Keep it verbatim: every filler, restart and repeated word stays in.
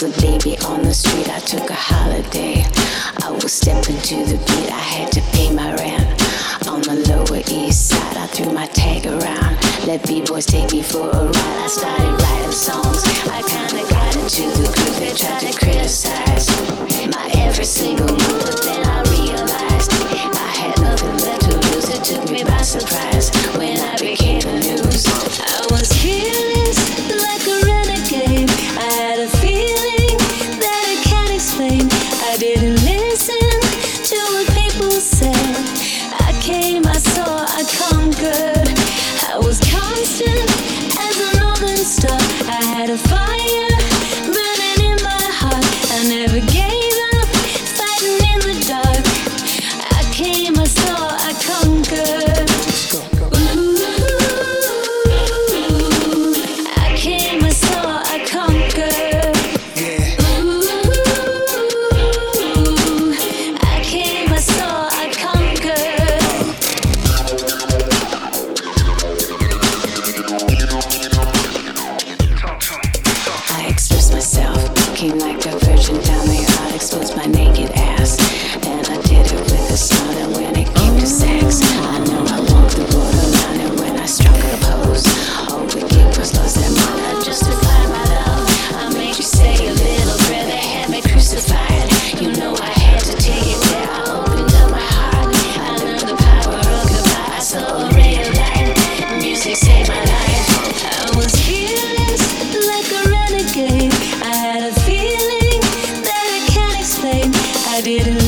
was a baby on the street, I took a holiday. I was stepping to the beat, I had to pay my rent. On the Lower East Side, I threw my tag around. Let B-boys take me for a ride. I started writing songs. I kinda got into the group that tried to criticize my every single move, but then I realized I had nothing left to lose. It took me by surprise when I became the news. I was fearless like a renegade. I had a feeling that I can't explain. I didn't listen to what people said. I came, I saw, I conquered. I was constant as a northern star. I had a fire burning in my heart. I never gave up, fighting in the dark. I came, I saw, I conquered. Ooh, I came, I saw, I conquered. Ooh, I came, I saw, I conquered. I expressed myself, came like a virgin down the aisle, exposed my naked ass, and I did it with a smile. And when it came to sex, I know I walked the borderline, and when I struck a pose, all we did was lost their mind. I justified my love, I made you say a little prayer, they had me crucified. You know I had to take it there, I opened up my heart, I learned the power of goodbye. I saw a ray of light, music saved my life. I was fearless like a renegade. I had a feeling that I can't explain. I didn't